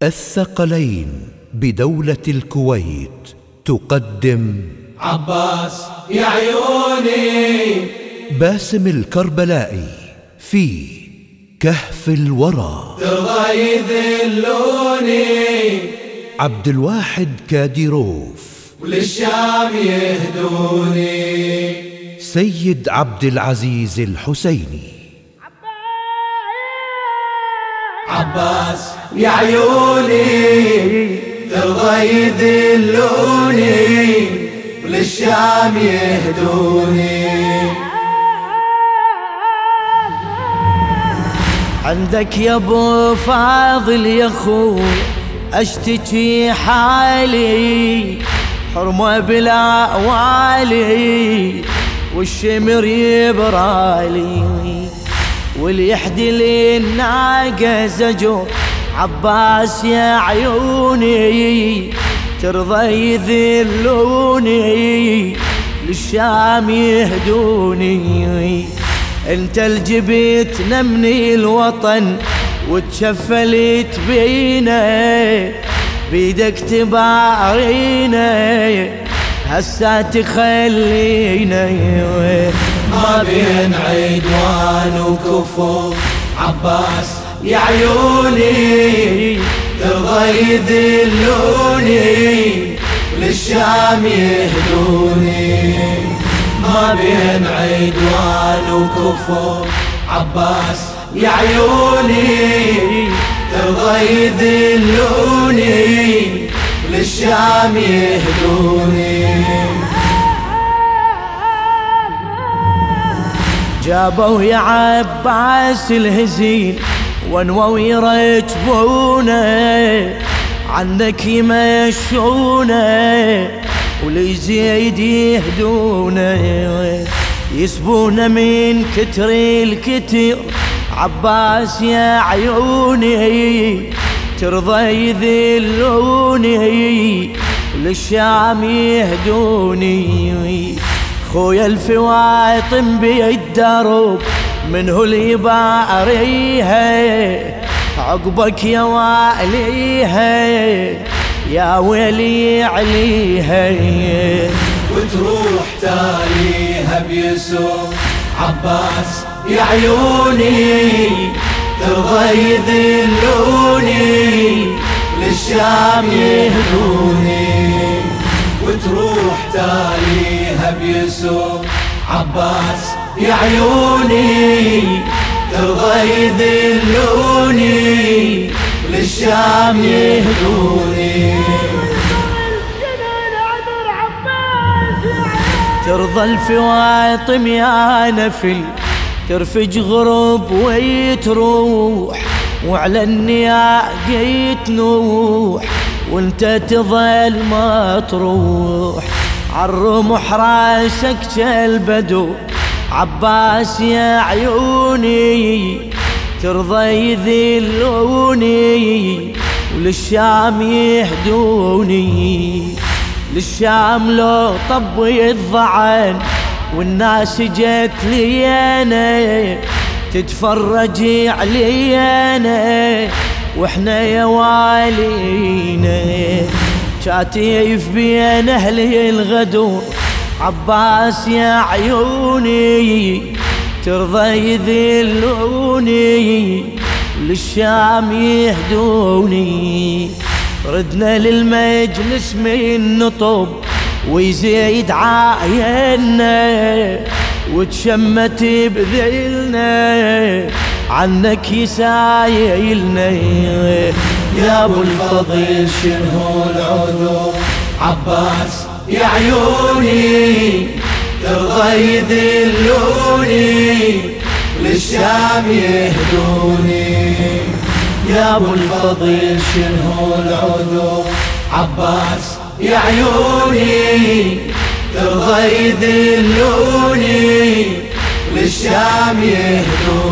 الثقلين بدولة الكويت تقدم عباس يا عيوني باسم الكربلائي في كهف الورى. ترضى يذلوني عبد الواحد كاديروف وللشام يهدوني. سيد عبد العزيز الحسيني. عباس يا عيوني ترضى يذلوني وللشام يهدوني. عندك يا ابو فاضل يا اخوي اشتكي حالي، حرمه بلا والي والشمر يبرالي، واللي يحدي لي الناقه زجور. عباس يا عيوني ترضى يذلوني للشام يهدوني. انت الجبت نمني الوطن وتشفلت بينا، بيدك تبارينا هسا تخلينا ما بين عدوان وكفور. عباس يا عيوني ترضى يذلوني للشام يهدوني. ما بين عدوان وكفور. عباس يا عيوني ترضى يذلوني للشام يهدوني. جابوا يا عباس الهزيل ونووا يركبونه، عنك يمشونه وليزيد يهدونه، يسبونه من كتر الكتر. عباس يا عيوني ترضى يذلوني للشام يهدوني. خويا الفواطم بالدرب منه اللي يباريها، عقبك يا واليها يا ويلي عليها وتروح تاليها بيسوع. عباس يا عيوني ترضى يذلوني للشام يهدوني. وتروح تاليها بيسوع. عباس يا عيوني ترضى يذلوني للشام يهدوني. ترضى الفواطم يا نفل ترفج غرب ويتروح، وعلى النياق تنوح وانت تظل ما تروح. عالرمح راسك كالبدو. عباس يا عيوني ترضى يذلوني وللشام يهدوني. للشام لو طبي الضعن والناس جت لي انا تتفرج علي انا، واحنا يا والينا شاتيف بين اهلي الغدور. عباس يا عيوني ترضى يذلوني للشام يهدوني. ردنا للمجلس من نطب ويزيد عاينا، وتشمت بذلنا عنك يسايلنا. يا ابو الفضل شنو العذر. عباس يا عيوني ترضى يذلوني للشام يهدوني. يا ابو الفضل شنو العذر. عباس يا عيوني ترضى يذلوني للشام يهدوني.